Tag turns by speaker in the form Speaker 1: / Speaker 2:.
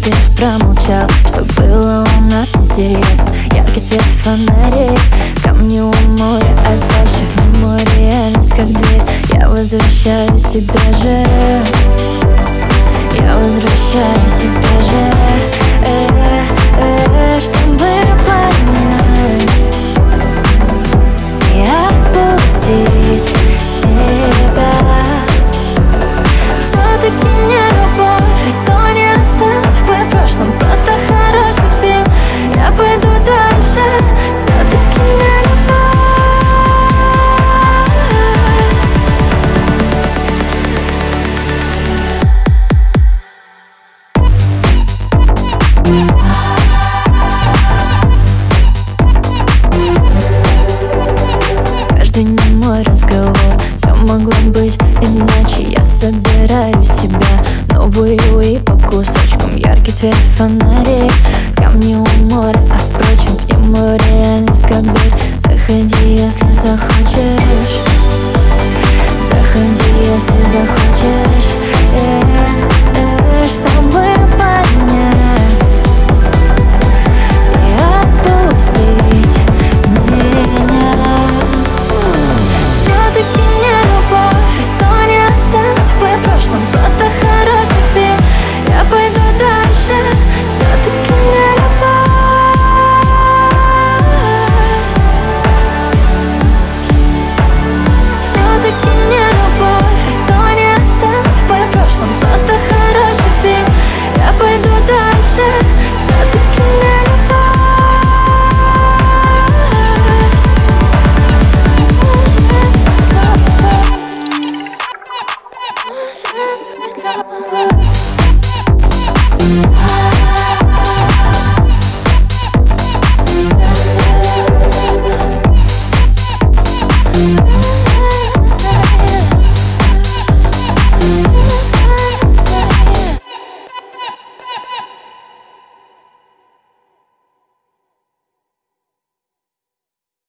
Speaker 1: ты промолчал, что было у нас несерьезно. Яркий свет фонарей, камни у моря, а дальше в море реальность как дверь. Я возвращаю себе же, я возвращаю себе же, чтобы понять и отпустить тебя. Все-таки не любовь, ведь то не осталось в прошлом, просто хороший фильм. Я пойду дальше, все-таки не любовь. Каждый немой разговор, все могло быть иначе. Я собираю себя новую и по кусочкам. Яркий свет фонарей, камни у моря, а впрочем в нему реальность как дверь. Заходи, если захочешь, заходи, если захочешь, чтобы понять и отпустить меня. Все-таки не любовь, ведь то не осталось в прошлом, просто хороший фильм. Я пойду дальше, все-таки не любовь. Все-таки не любовь, ведь то не осталось в прошлом, просто хороший фильм. Я пойду дальше, все-таки не любовь.
Speaker 2: Yeah.